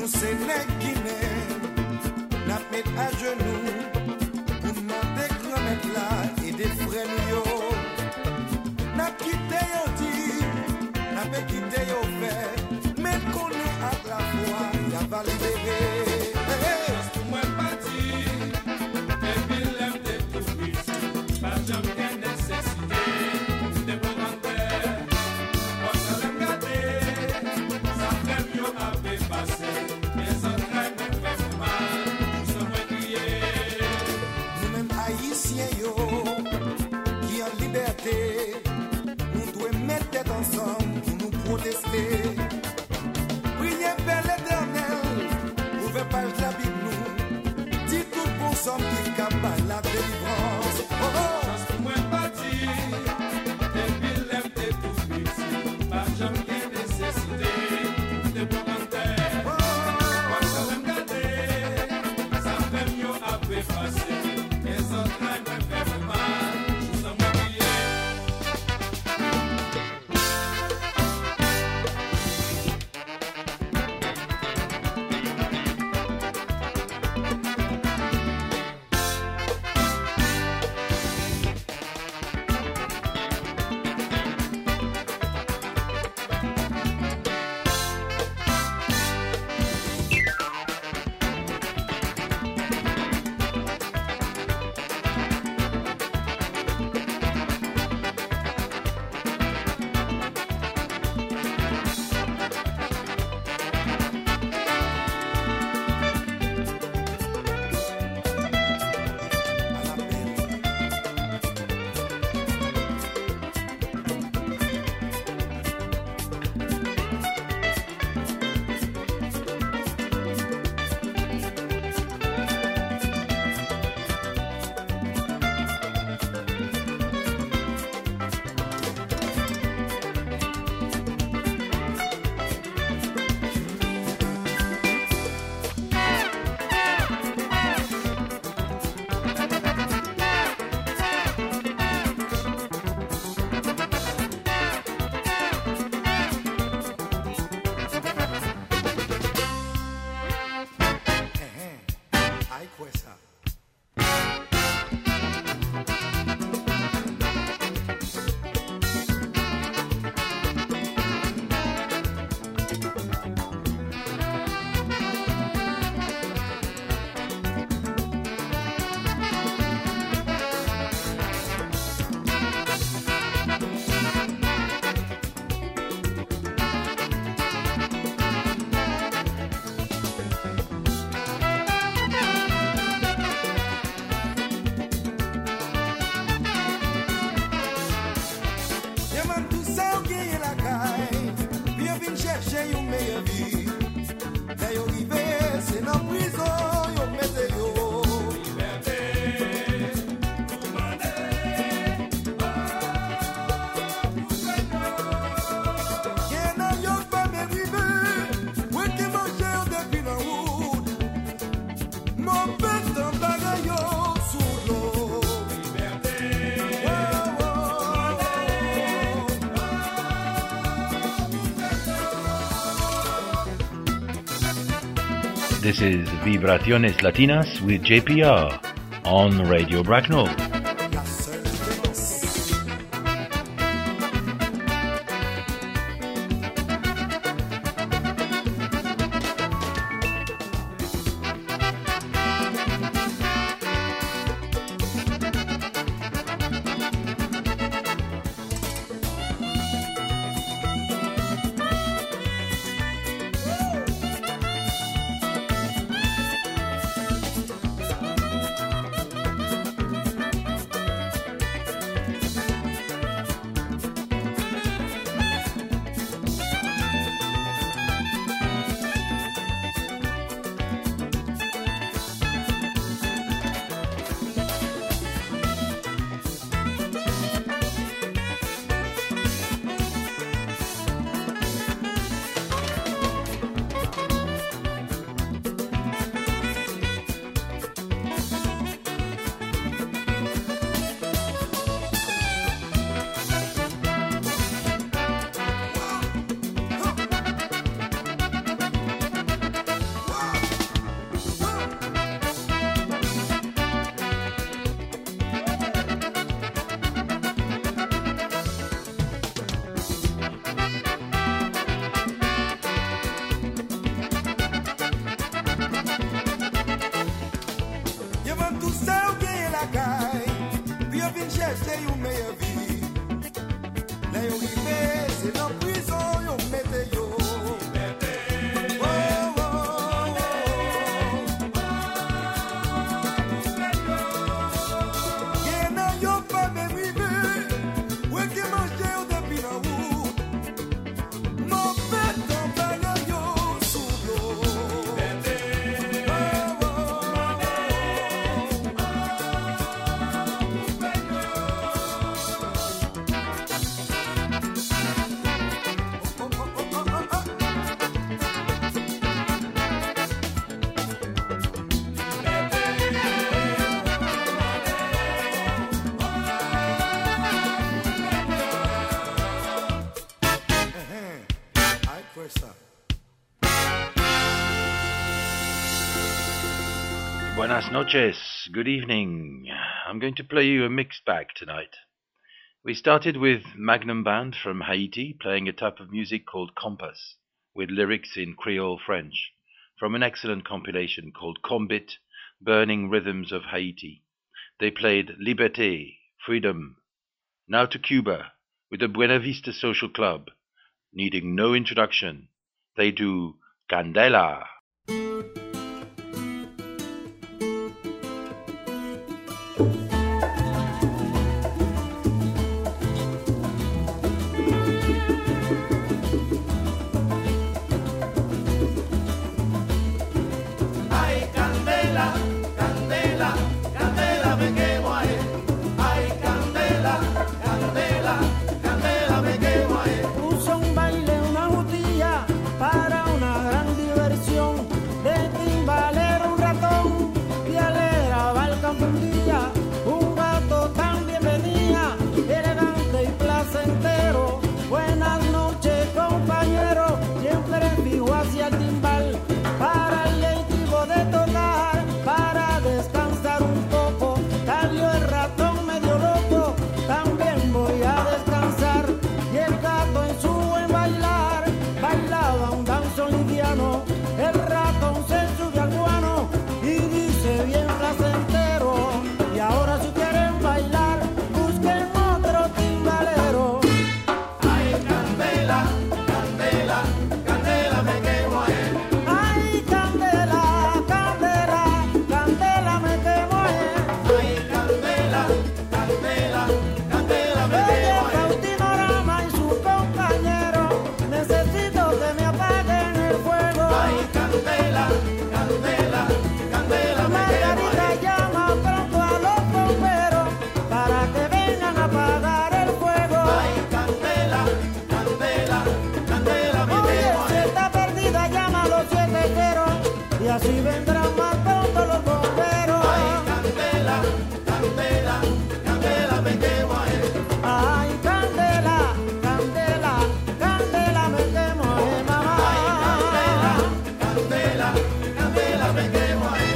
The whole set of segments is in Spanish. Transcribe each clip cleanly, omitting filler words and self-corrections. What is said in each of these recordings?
nous c'est les Guinéens, n'a mis à genoux, pour demander grand-mère là et des frères nous. N'a quitté yo dit, n'a pas quitté yo fait, mais qu'on est à la fois, y'a va libérer. Moi parti, et puis l'aime de tout vite, pas jamais nécessité de volontaire. Quand ça l'a gâté, ça fait mieux à passer, les entrailles me font mal, nous sommes criés. Nous-mêmes haïtiens yo, qui en liberté, nous devons mettre tête ensemble pour nous protester. Priez vers l'Éternel, ouvrez pas la Bible nous, dit tout pour son qui capable la délivrance. Oh oh. Moi parti, et puis l'aime de tout vite, pas jamais nécessité de volontaire. Quand ça l'a gâté, ça fait mieux à passer, les entrailles me font mal, nous sommes criés. This is Vibraciones Latinas with JPR on Radio Bracknell. chercher une meilleure vie. Là, yo rivé, c'est dans prison, yo mette yo. Oh, oh, oh, oh. Gen nan yo pas même rivé, ouais qui mange yo depuis la route. Mon père dans balle yo sous l'eau. Buenas noches, good evening. I'm going to play you a mixed bag tonight. We started with Magnum Band from Haiti playing a type of music called Compass, with lyrics in Creole French, from an excellent compilation called Combit, Burning Rhythms of Haiti. They played Liberté, Freedom. Now to Cuba, with the Buena Vista Social Club, needing no introduction. They do Candela. Puso un baile, una jutilla para una gran diversión. De timbalero un ratón y alegraba el campo un día. Un gato también venía, elegante y placentero. Buenas noches, compañero, siempre fijo hacia el timbal. Para el leitivo de tocar, para descansar un poco. Salió el ratón medio loco, también voy a descansar. Y el gato en su buen bailar, bailaba un danzón liviano. El ratón se sube al guano y dice bien placentero. Y ahora si quieren bailar, busquen otro timbalero. Ay, candela, candela, candela me quemo ahí. Ay, candela, candela, candela me quemo ahí. Ay, candela, candela, candela me quemo ahí. Faustino Rama y su compañero, necesito que me apaguen el fuego. Ay, candela, candela, candela me quemo ahí. Margarita llama pronto a los bomberos para que vengan a apagar el fuego. Ay, candela, candela, candela me quemo ahí. Si está perdida llama a los 7-0 y así vendrán más pronto los bomberos. Ay, candela, candela, candela me quemo ahí. Ay, candela, candela, candela me quemo ahí, mamá. Ay, candela, candela, candela me quemo ahí.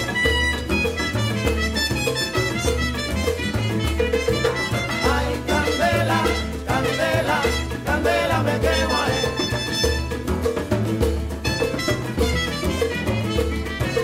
Ay, candela, candela, candela me quemo ahí.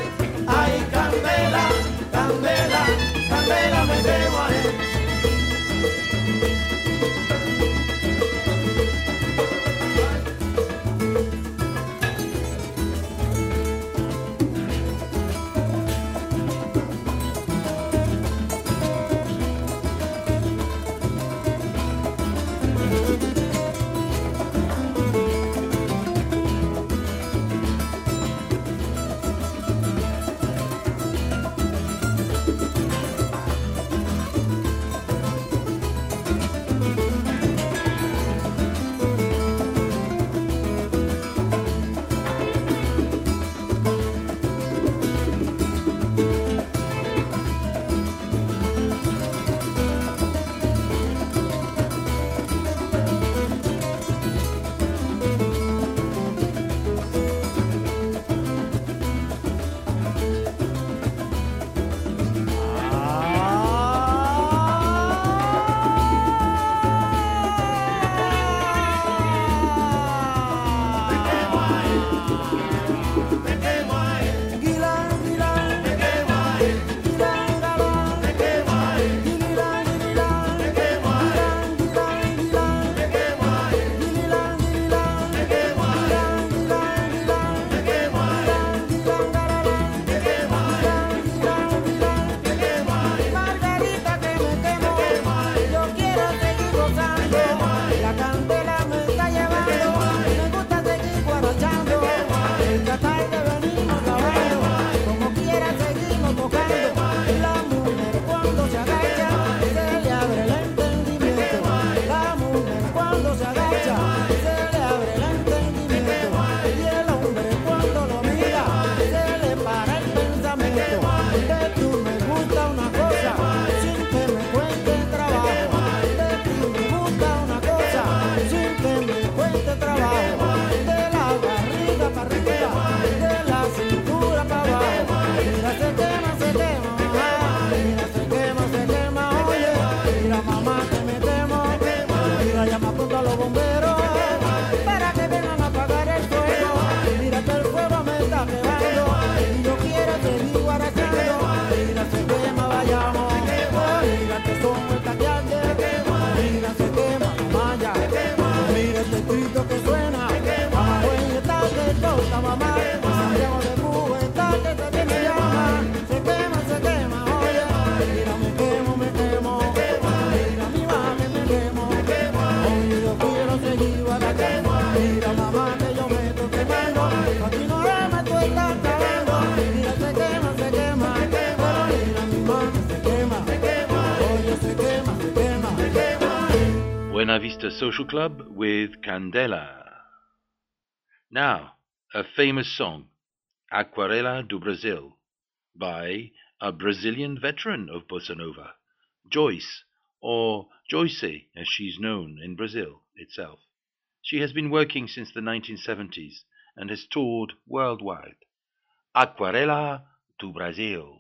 Buena Vista Social Club with Candela. Now, a famous song, Aquarela do Brasil, by a Brazilian veteran of Bossa Nova, Joyce, or Joyce as she's known in Brazil itself. She has been working since the 1970s and has toured worldwide. Aquarela do Brasil.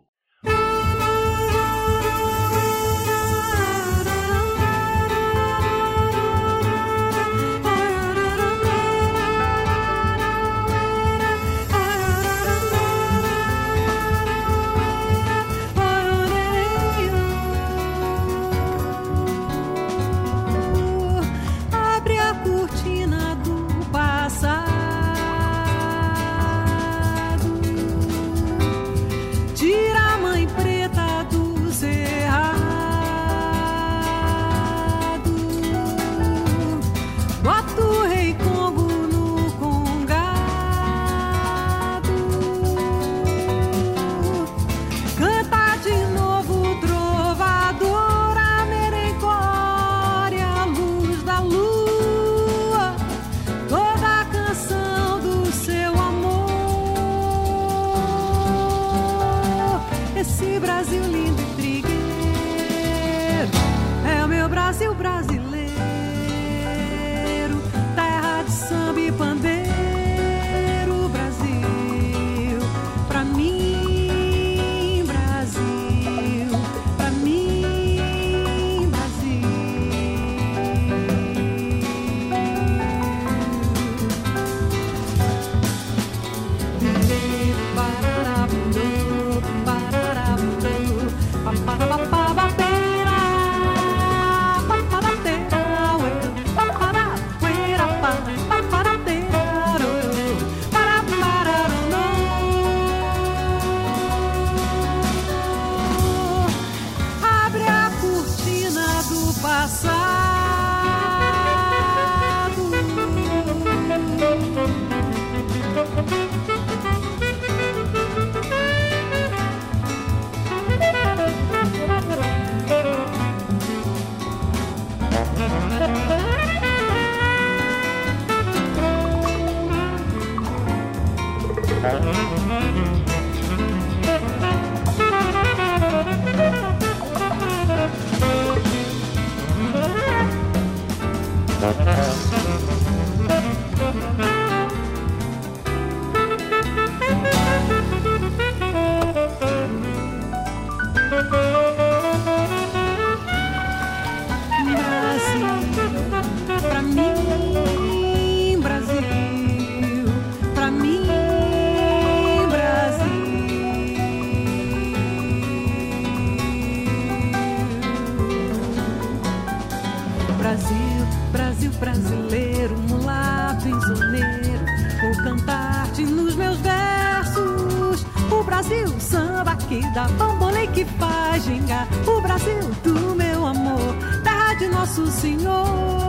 Da bambolê que faz gingar o Brasil do meu amor, terra de Nosso Senhor.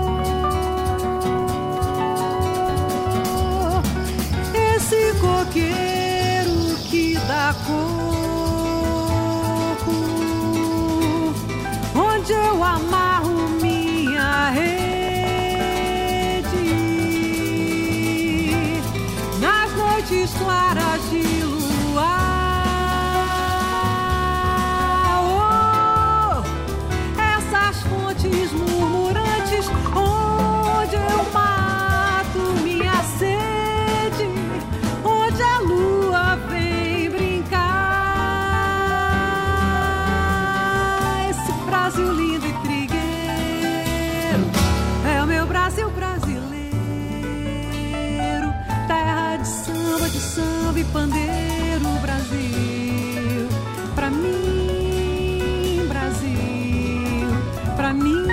Esse coqueiro que dá coco, onde eu amarro minha rede, nas noites claras de luar. Murmurantes, onde eu mato minha sede, onde a lua vem brincar. Esse Brasil lindo e trigueiro é o meu Brasil brasileiro, terra de samba e pandeiro. Brasil, pra mim, Brasil, pra mim.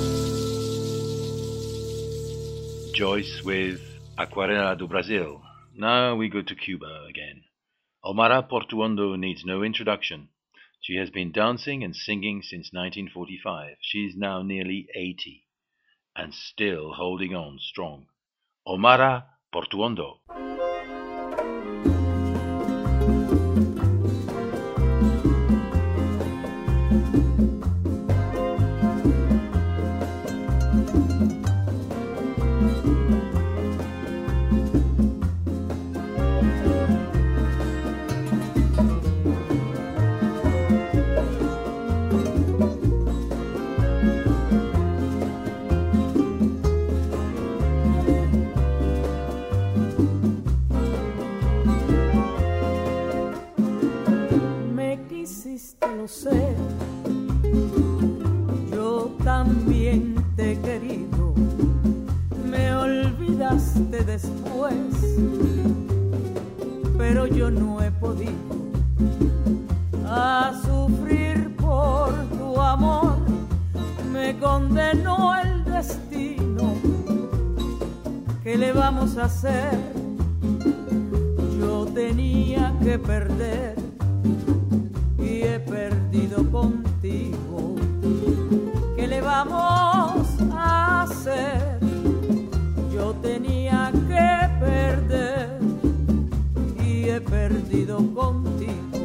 Joyce with Aquarela do Brasil. Now we go to Cuba again. Omara Portuondo needs no introduction. She has been dancing and singing since 1945. She is now nearly 80 and still holding on strong. Omara Portuondo. Sé, yo también te he querido, me olvidaste después, pero yo no he podido a sufrir por tu amor, me condenó el destino, ¿qué le vamos a hacer? Yo tenía que perder y he perdido contigo. ¿Qué le vamos a hacer? Yo tenía que perder y he perdido contigo.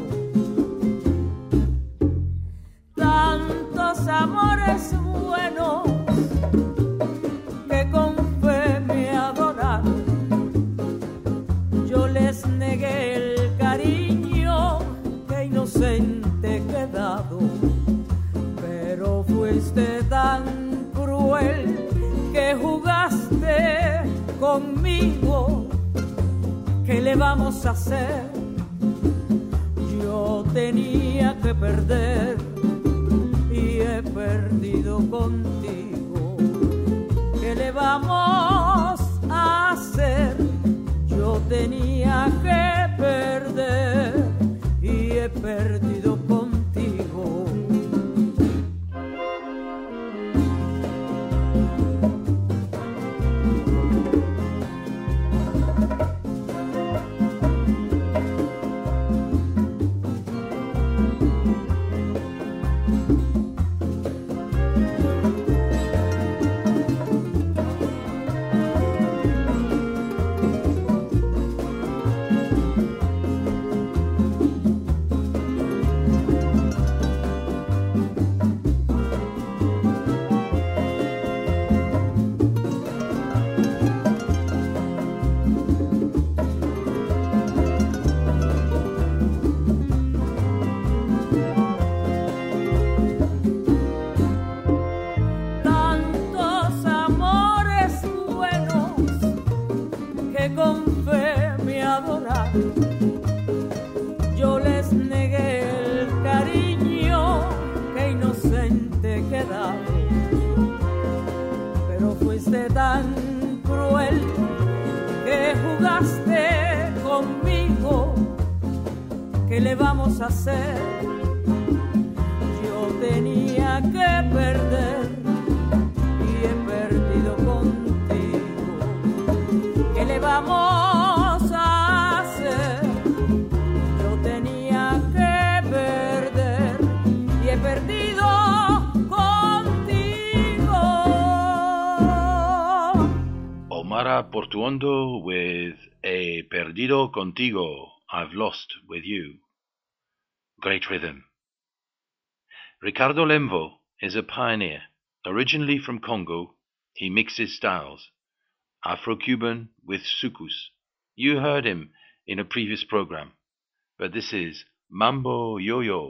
Tantos amores buenos que con fe me adoraron, yo les negué el cariño que inocente he quedado, pero fuiste tan cruel que jugaste conmigo. ¿Qué le vamos a hacer? Yo tenía que perder y he perdido contigo. ¿Qué le vamos a hacer? Yo tenía que perder y he perdido contigo. Yo les negué el cariño que inocente he quedado, pero fuiste tan cruel que jugaste conmigo. ¿Qué le vamos a hacer? Yo tenía que perder y he perdido contigo. ¿Qué le vamos a hacer? Yo tenía que perder y he perdido contigo. Omara Portuondo with He Perdido Contigo, I've Lost With You. Great rhythm. Ricardo Lemvo is a pioneer. Originally from Congo, he mixes styles. Afro-Cuban with soukous. You heard him in a previous program, but this is Mambo Yo-Yo.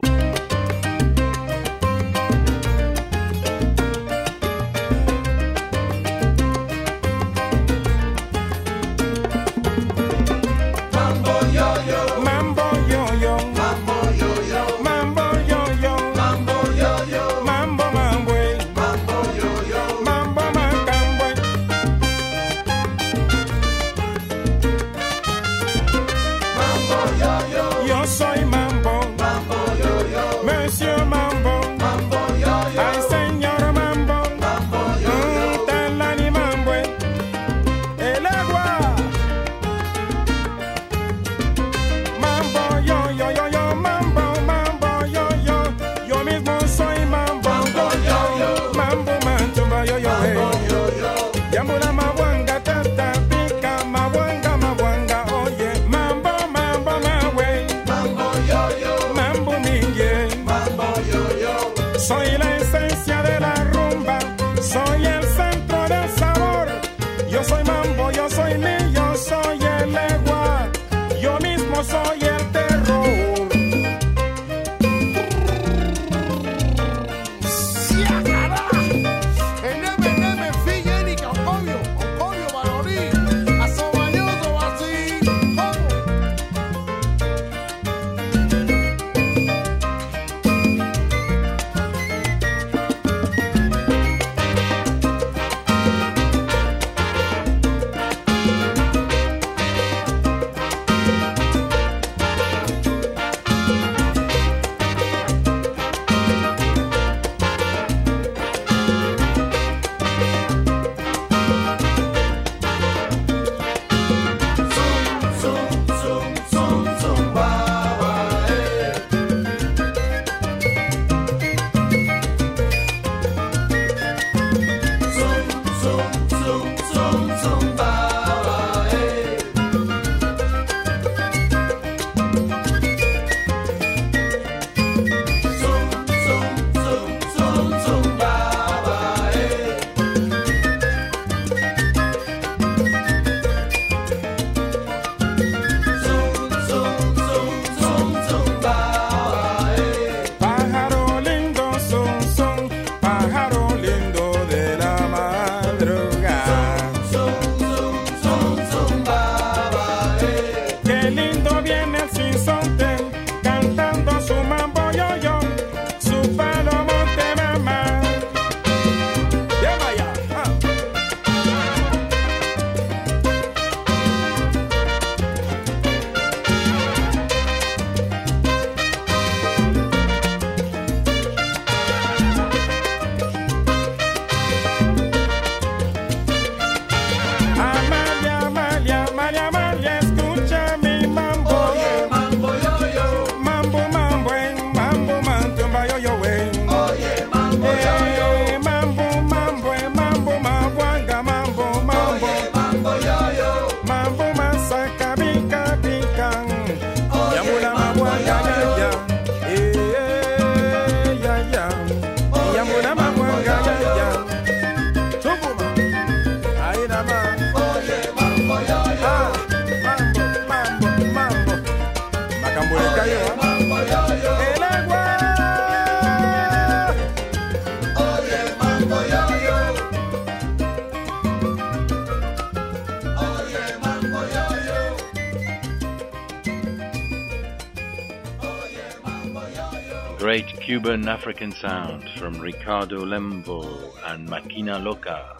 Yo soy mambo, mambo yo yo. Soy la esencia de la rumba, soy el centro del sabor. Yo soy mambo, yo soy Lee, yo soy el legua, yo mismo soy el terror. Great Cuban African sound from Ricardo Lembo and Maquina Loca.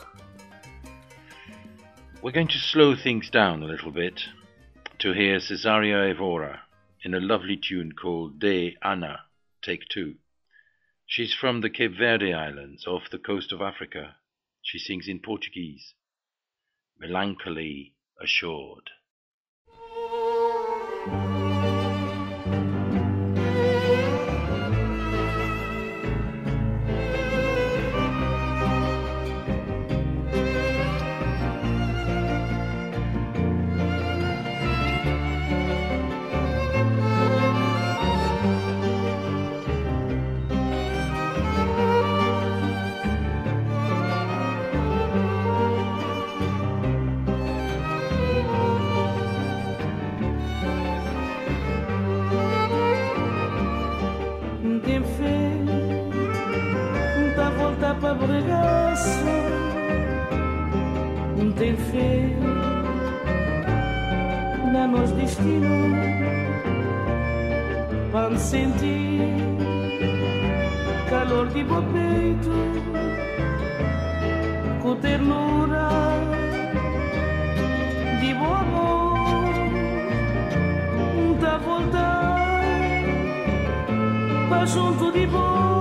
We're going to slow things down a little bit to hear Cesaria Evora in a lovely tune called De Ana, Take 2. She's from the Cape Verde Islands off the coast of Africa. She sings in Portuguese. Melancholy Assured. Pra bregaça, tem fé na nos destino, para sentir calor de bom peito, com ternura de bom amor, da voltar para junto de bom.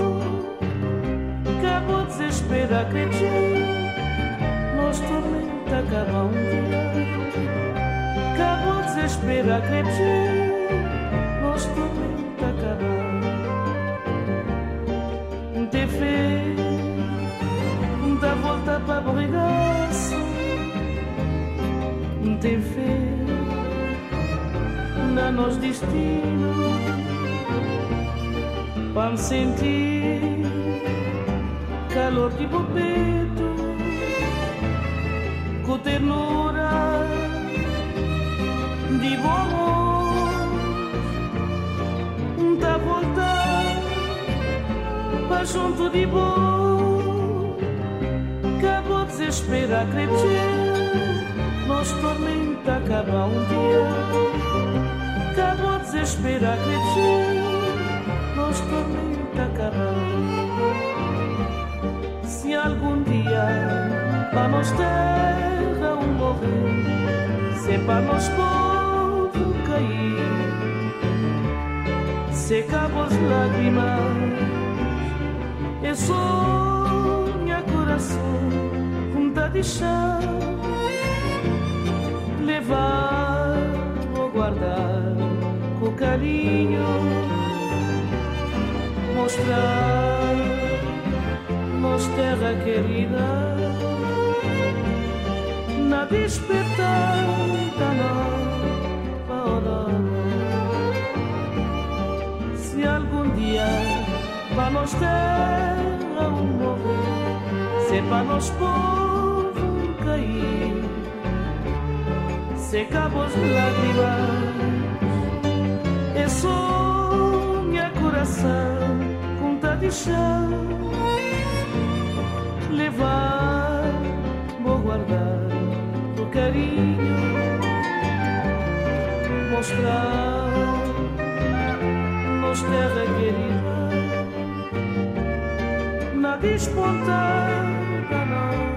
Acabou desespero a crescer, nos tormenta acaba dia. Acabou desespero a crescer, nos tormenta acaba. Tem fé, dá volta para brigar-se. Tem fé na nos destino, para sentir calor de bopeto, com ternura de bom, da volta para junto de bom, acabou desespera crescer, nos tormenta acaba dia, acabou desespera crescer, nos tormenta acaba. Se algum dia para nós terra morrer, se para nós povo cair, seca as lágrimas, e sonha coração, vontade de chão, levar ou guardar com carinho, mostrar nos terra querida, na despertar da nova hora. Se algum dia para nós terra morrer, se para nós povo cair, seca as lágrimas, e sonha coração, conta de chão, levar, vou guardar o carinho, mostrar nos terra querida, na despontar da noite.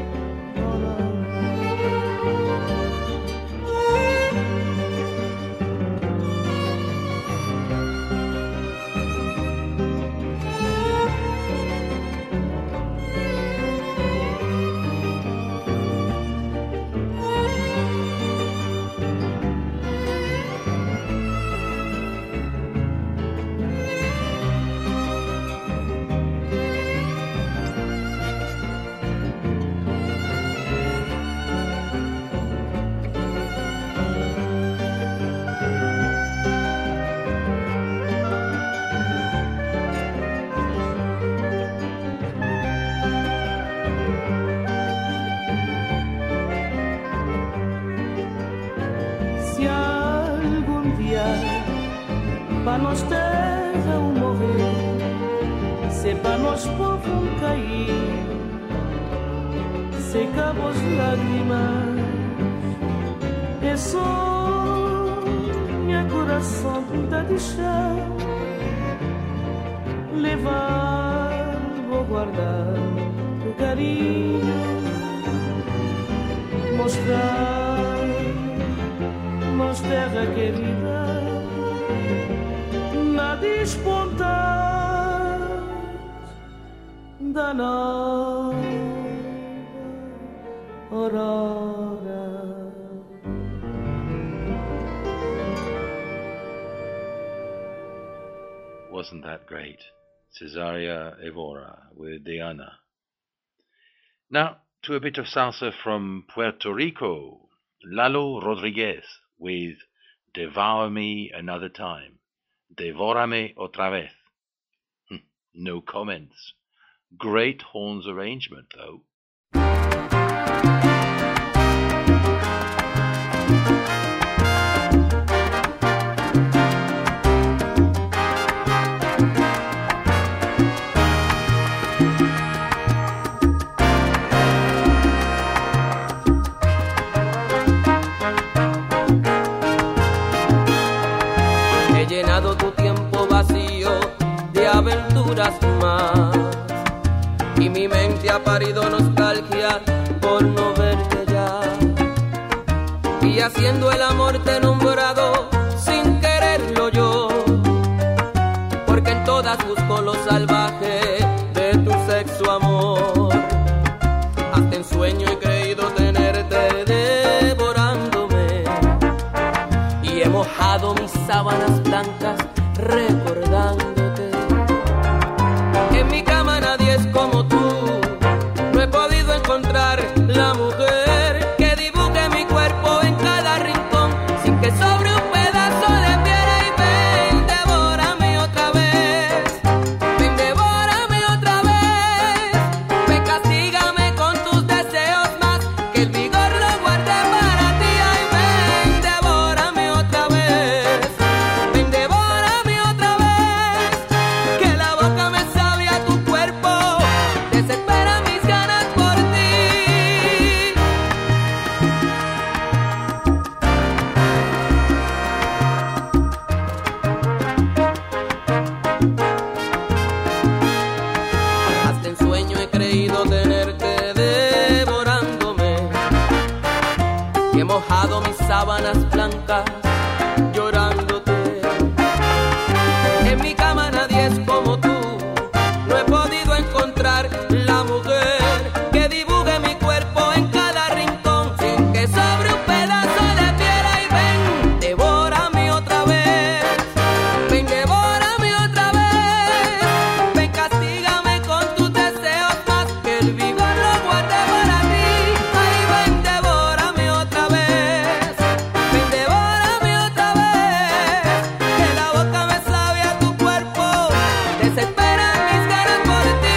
Para nós terra morrer, se para nós povo cair, seca as lágrimas, e sonha coração da de chão, levar, vou guardar o carinho, mostrar nos terra querida, na despontar da nova aurora. Wasn't that great? Cesaria Evora with Diana. Now to a bit of salsa from Puerto Rico. Lalo Rodriguez with Devour Me Another Time. Devórame otra vez. No comments. Great horns arrangement, though. He llenado tu tiempo vacío de aventuras más, y mi mente ha parido nostalgia por no verte ya, y haciendo el amor te he nombrado sin quererlo yo, porque en todas busco lo salvaje de tu sexo amor. Hasta en sueño he creído tenerte devorándome, y he mojado mis sábanas blancas recordándote. En mi cama nadie es como tú, no he podido encontrar la mujer que dibuje mi cuerpo en cada rincón, sin que sobre un pedazo de piel. Y ven, devórame otra vez, ven, devórame otra vez, querido tenerte devorándome y he mojado mis sábanas blancas llorándote. En mi cama nadie es como tú, no he podido encontrar la mujer que dibuje mi cuerpo en cada rincón sin que sobre un pedazo de piel. Ay, ven, devórame otra vez, ven, devórame otra vez, ven, castígame con tus deseos más que el vigor lo guarde para ti. Ay, ven, devórame otra vez, ven, devórame otra vez, que la boca me sabe a tu cuerpo, desesperan mis ganas por ti.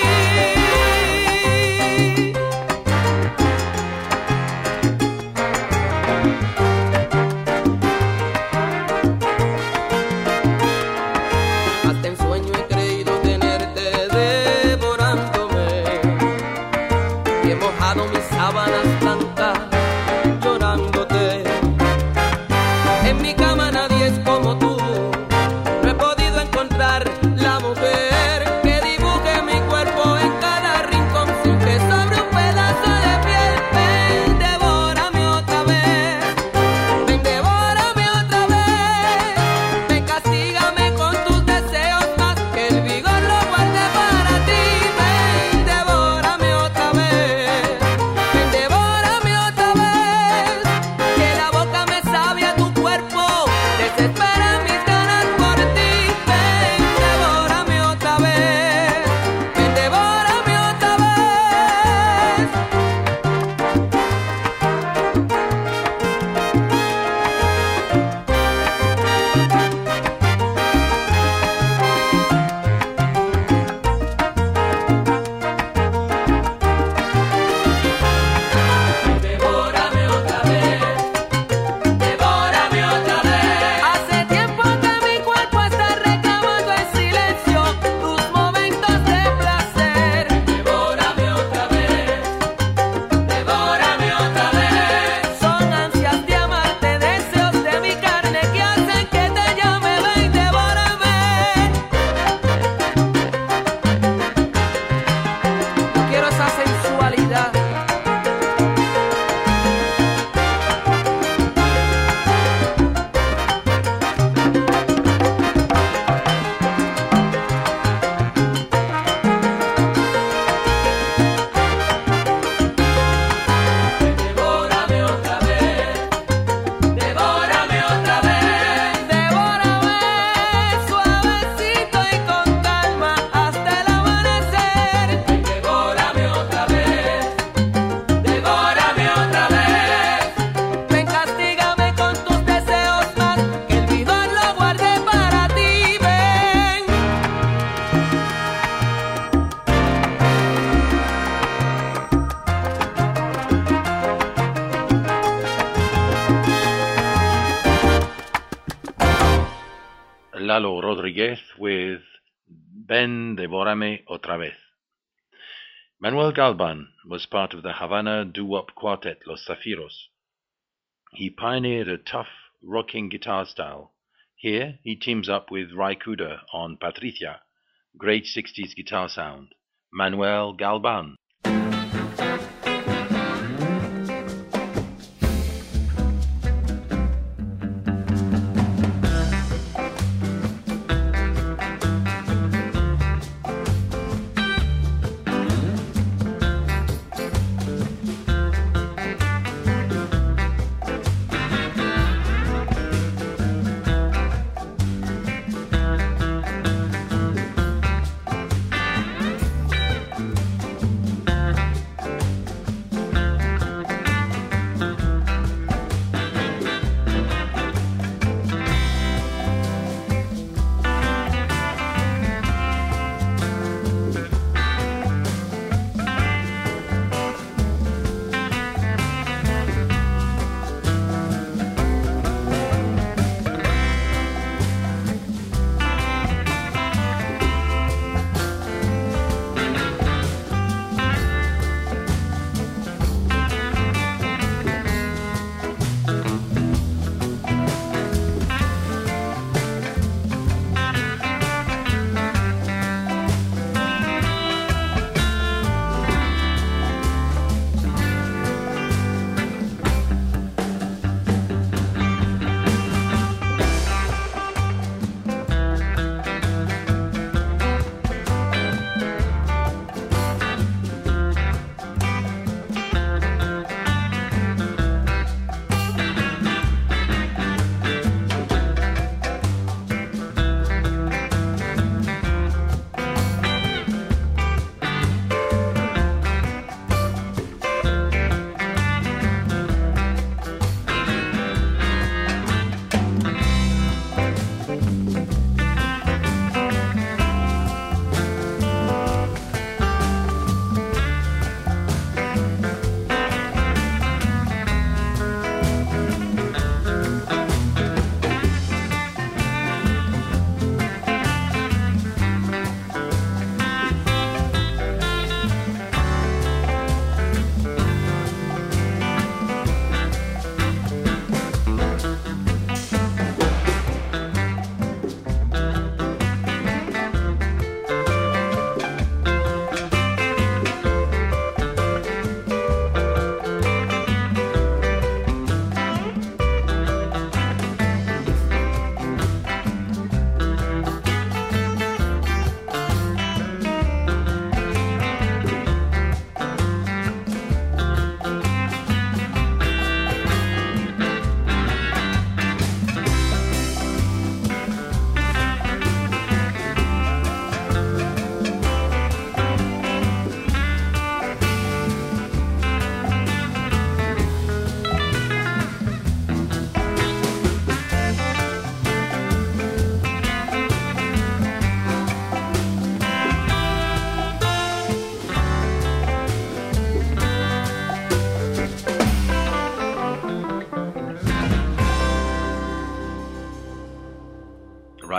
Hasta en sueño he creído tenerte devorándome y he mojado mis sábanas blancas llorándote. En mi cama nadie es como tú, no he podido encontrar la mujer que dibuje mi cuerpo en cada rincón sin que sobre un pedazo de piel. Ven, devórame otra vez, ven, devórame otra vez, ven, castígame con tus deseos más que el vigor lo guarde para ti. Ven, devórame otra vez, ven, devórame otra vez, que la boca me sabe a tu cuerpo, desesperan mis ganas por ti. Ven, devórame otra vez, ven, devórame otra vez. Devórame otra vez, devórame otra vez. Hace tiempo que mi cuerpo está reclamando en silencio tus momentos de placer. Devórame otra vez, devórame otra vez. Son ansias de amarte, deseos de mi carne que hacen que te llame. Ven, devórame. Yo quiero esa sensualidad. Devórame otra vez, devórame otra vez, devórame suavecito y con calma hasta el amanecer. Devórame otra vez, devórame otra vez, ven, castígame con tus deseos más que el vigor lo guarde para ti. Ven. Lalo Rodriguez with Ven, devórame otra vez. Manuel Galban was part of the Havana doo-wop quartet Los Zafiros. He pioneered a tough, rocking guitar style. Here, he teams up with Ray Kuda on Patricia, great 60s guitar sound. Manuel Galban.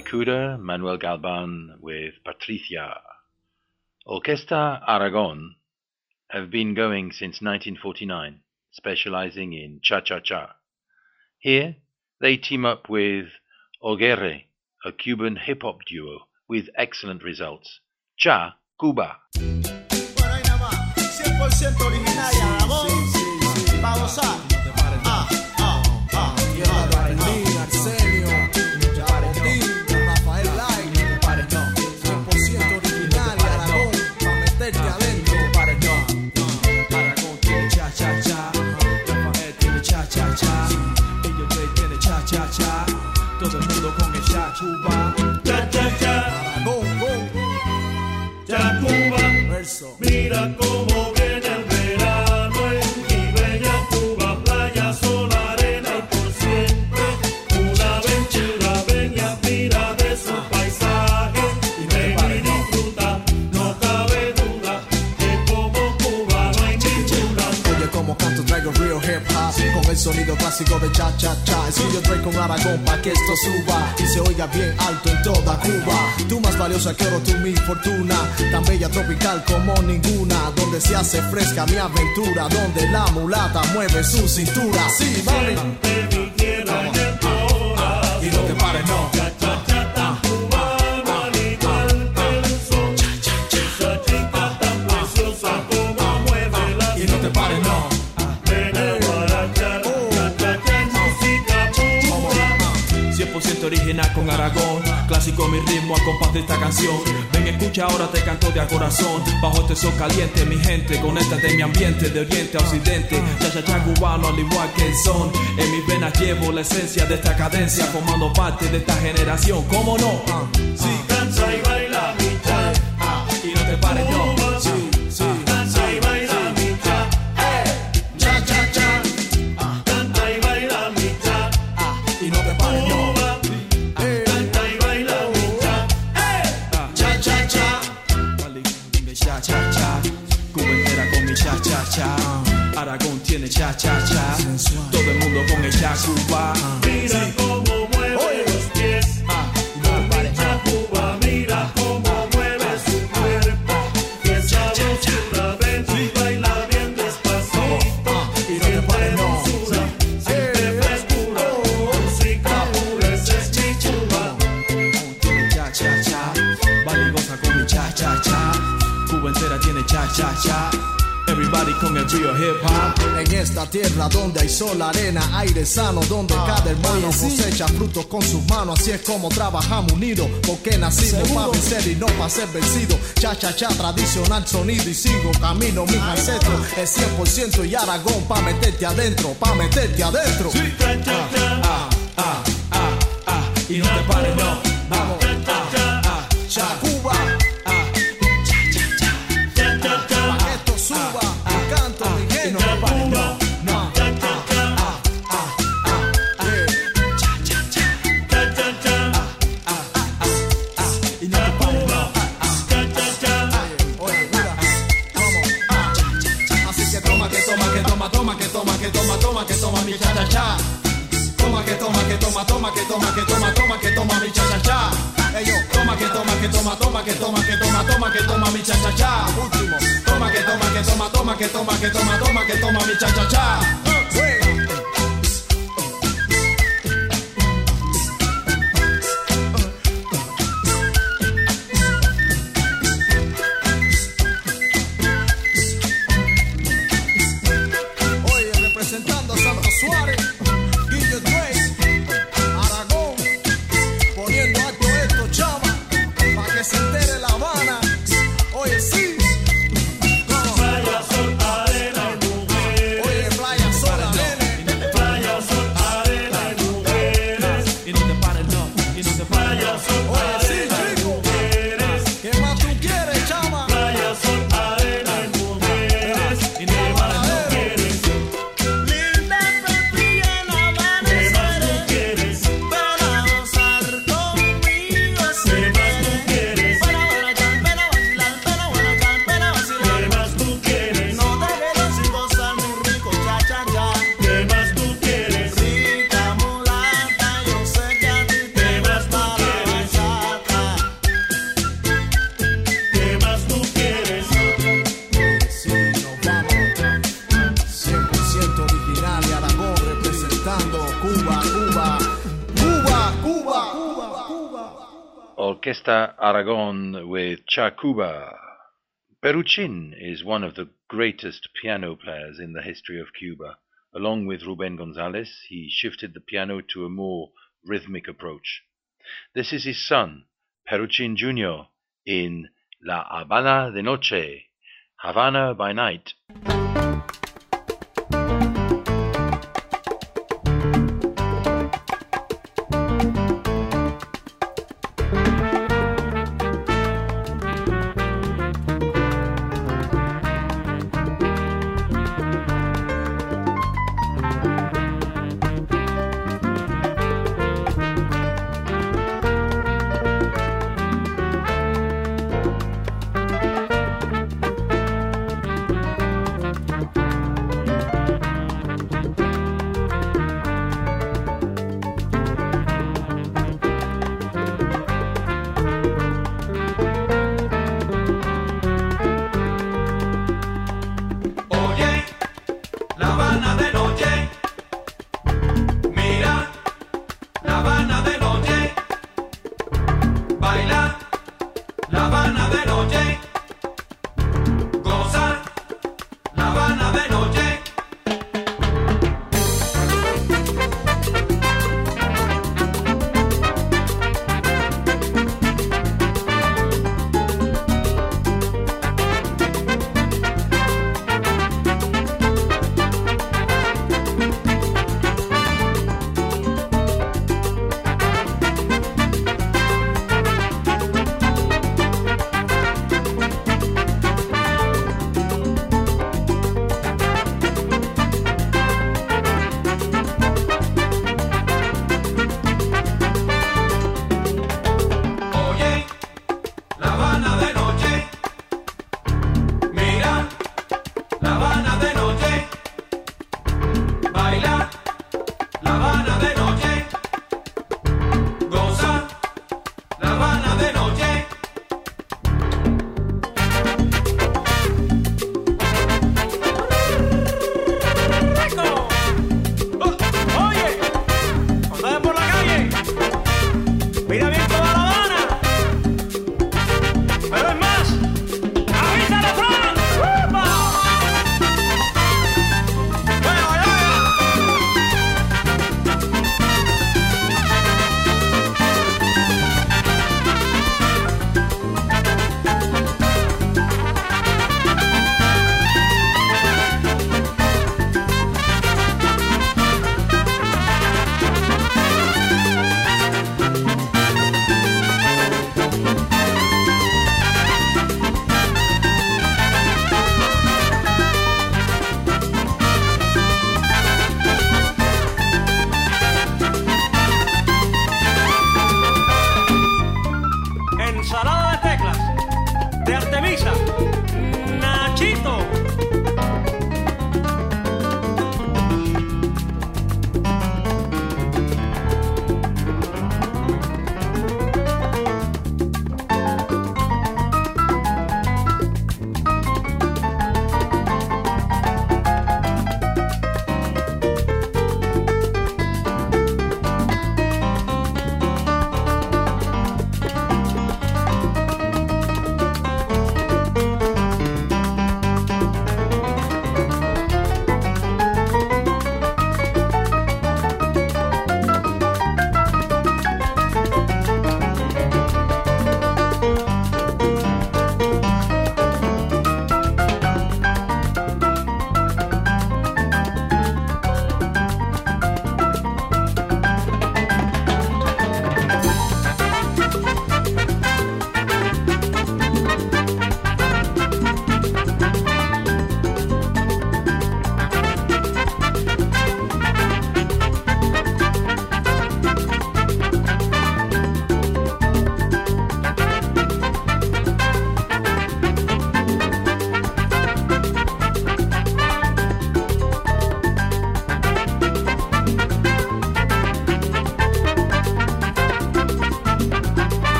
Cura, Manuel Galban with Patricia. Orquesta Aragon have been going since 1949, specializing in cha-cha-cha. Here, they team up with Oguerre, a Cuban hip-hop duo, with excellent results. Cha Cuba. Bueno, ahí nada más, 100% originaria, Aragón, para gozar. Arsenio, Chabotín, Rafael Lai, 100% original, Aragón, para meterte adentro. Aragón tiene cha-cha-cha, Rafael tiene cha-cha-cha, ellos tiene cha-cha-cha, todo el mundo con el cha Cuba. Cha-cha-cha, Aragón, go, cha Cuba, verso. mira cómo viene el verano en mi bella Cuba, playa, sol, arena y por siempre una aventura. Ven y admira de su paisaje y ven y disfruta, no cabe duda que como Cuba no hay ninguna. Oye, como canto traigo real hip hop con el sonido clásico de cha cha cha. Es que yo traigo con Aragón pa' que esto suba y se oiga bien alto en toda Cuba. Tú más valiosa que oro, tú mi fortuna, tan bella tropical como ninguna, donde se hace fresca mi aventura, donde la mulata mueve su cintura. Sí, mami. De mi tierra en el corazón. Y no te pares, no. Cha-cha-cha tan cubano al igual que el sol. Esa chica tan preciosa como mueve la Y no te pares, no. ven a guarachar. Cha-cha-cha es música pura. 100% original con Aragón, clásico mi ritmo a compás de esta canción. Ven, escucha, ahora te canto de a corazón. Bajo este sol caliente, mi gente, conéctate mi ambiente de oriente a occidente. Cha-cha-cha cubano al igual que el son. En mis venas llevo la esencia de esta cadencia, formando parte de esta generación. ¿Cómo no? Si cansa y baila mi cha, Y no te pares, no. canta y baila mi cha, Cha cha cha. canta y baila mi cha, Y no te pares, no. canta y baila mi cha. Cha cha cha. Cha-cha-cha, Cuba entera con mi cha-cha-cha. Aragón tiene cha-cha-cha, todo el mundo con el cha-Cuba. Mira cómo mueve los pies, con mi cha Cuba, mira cómo mueve su cuerpo. Que sabrosura, ven y baila bien despacito. Y no te pares, no. Dulzura, siempre frescura, música pura, esa es mi Cuba. Tiene cha-cha-cha, vale y goza con mi cha-cha-cha. Cuba entera tiene cha-cha-cha, everybody con el real hip hop. En esta tierra donde hay sol, arena, aire sano, donde cada hermano cosecha frutos con sus manos. Así es como trabajamos unidos, porque nacimos para vencer y no para ser vencidos. Cha cha cha, tradicional sonido y sigo camino, mis ancestros es 100% y Aragón pa' meterte adentro, pa' meterte adentro. Y no te pares, no. Vamos, cha Cuba, pa' que esto suba, canto mi gente. Y no te pares, no. Y no te pares, no. Oye, mira, vamos. Así que toma, que toma, que toma, toma, que toma, que toma, toma, que toma mi cha cha cha. Toma, que toma, que toma, toma, que toma, que toma, toma, que toma mi cha cha cha. Ellos, toma, que toma, que toma, toma, que toma, que toma, toma, que toma mi cha cha cha. Último, toma, que toma, que toma, toma, que toma, que toma, toma, que toma mi cha cha cha. Oye, representando a Santo Suárez, Guillo Dre, Aragón, poniendo alto esto, chama, pa' que se entere La Habana. Oye, sí. Playa, sol, arena y Orquesta Aragon with Cha Cuba. Peruchin is one of the greatest piano players in the history of Cuba. Along with Ruben Gonzalez, he shifted the piano to a more rhythmic approach. This is his son, Peruchin Jr., in La Habana de Noche, Havana by Night.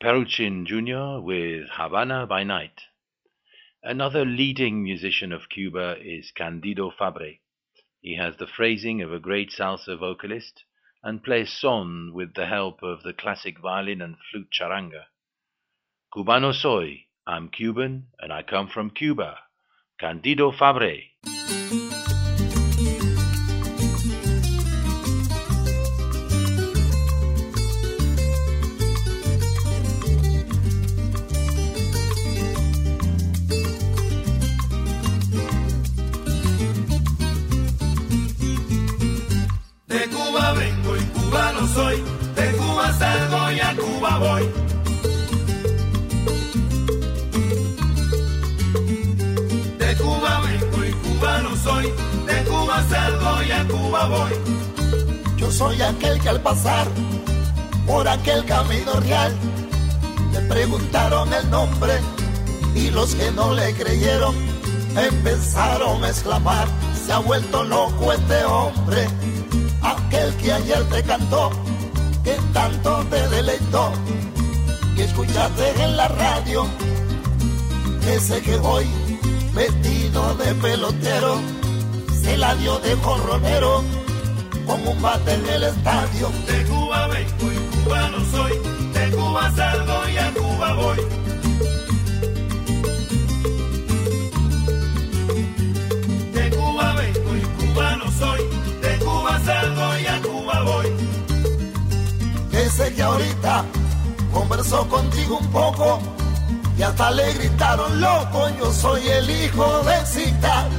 Peruchin Jr. with Havana by Night. Another leading musician of Cuba is Candido Fabre. He has the phrasing of a great salsa vocalist and plays son with the help of the classic violin and flute charanga. Cubano soy, I'm Cuban and I come from Cuba. Candido Fabre. De Cuba vengo y cubano soy, de Cuba salgo y a Cuba voy. De Cuba vengo y cubano soy, de Cuba salgo y a Cuba voy. Yo soy aquel que al pasar por aquel camino real le preguntaron el nombre y los que no le creyeron empezaron a exclamar: se ha vuelto loco este hombre. Aquel que ayer te cantó, que tanto te deleitó, y escuchaste en la radio, ese que hoy, vestido de pelotero, se la dio de jorronero, con un bate en el estadio. De Cuba vengo y cubano soy, de Cuba salgo y a Cuba voy. De Cuba vengo y cubano soy, de Cuba salgo y a Cuba voy. Ese que ahorita conversó contigo un poco y hasta le gritaron loco, yo soy el hijo de Zita.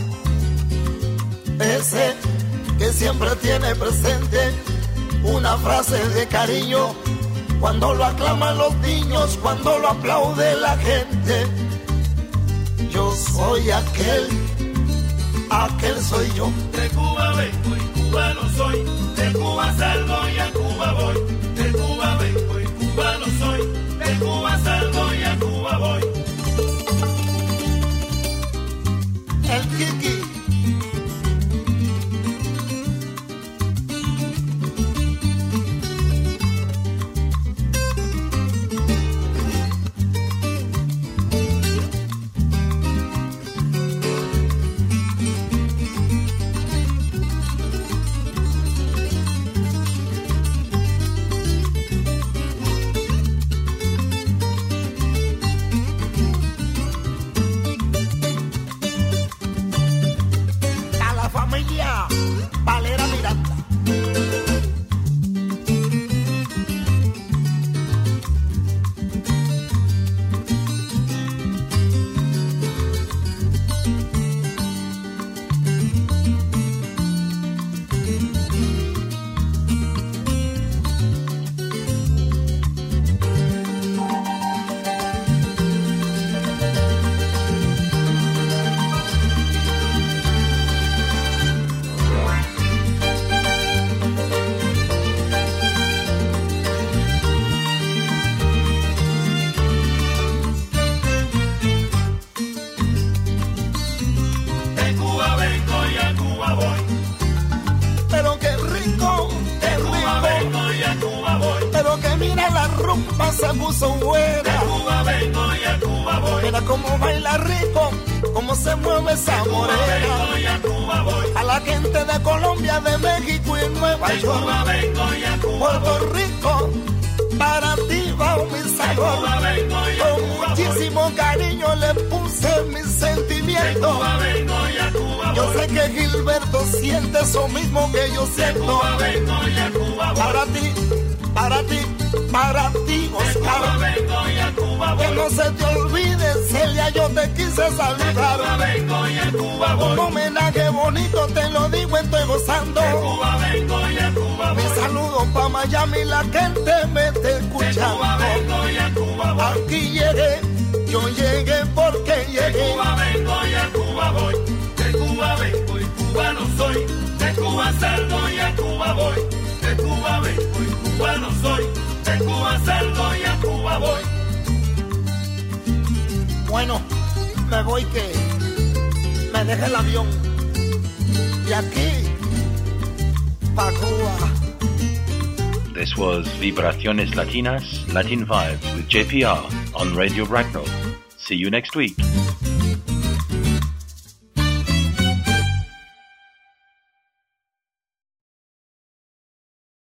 Ese que siempre tiene presente una frase de cariño cuando lo aclaman los niños, cuando lo aplaude la gente. Yo soy aquel soy yo. De Cuba vengo y cubano soy, de Cuba salgo y a Cuba voy. De Cuba vengo y cubano soy, de Cuba salgo y a Cuba voy. El Kiki. Se puso buena. De Cuba vengo y a Cuba voy. Mira cómo baila rico, cómo se mueve esa morena. Vengo y a Cuba voy. A la gente de Colombia, de México y Nueva De York. Cuba vengo y a Cuba Puerto voy. Rico, para ti va mi sabor. Cuba vengo y a Con Cuba muchísimo voy. cariño le puse mis De sentimientos. Cuba vengo y a Cuba Yo voy. sé que Gilberto siente eso mismo que yo De siento. Cuba vengo y a Cuba voy. Para ti, para ti, para ti, De Cuba Oscar. vengo y a Cuba Que voy. no se te olvide, Celia, yo te quise De Cuba saludar. vengo y a Cuba Un voy. homenaje bonito, te lo digo, estoy gozando. De Cuba vengo y a Cuba Mi voy. saludo pa' Miami, la gente me está De escuchando. Cuba vengo y a Cuba voy. Aquí llegué, yo llegué porque De llegué. Cuba vengo y a Cuba voy. De Cuba vengo y cubano soy. De Cuba salgo y a Cuba voy. De Cuba vengo y cubano soy. De Cuba salgo y a Cuba voy. Bueno, me voy que me deje el avión. Y aquí, pa' Cuba. This was Vibraciones Latinas, Latin Vibes with JPR on Radio Bracknell. See you next week.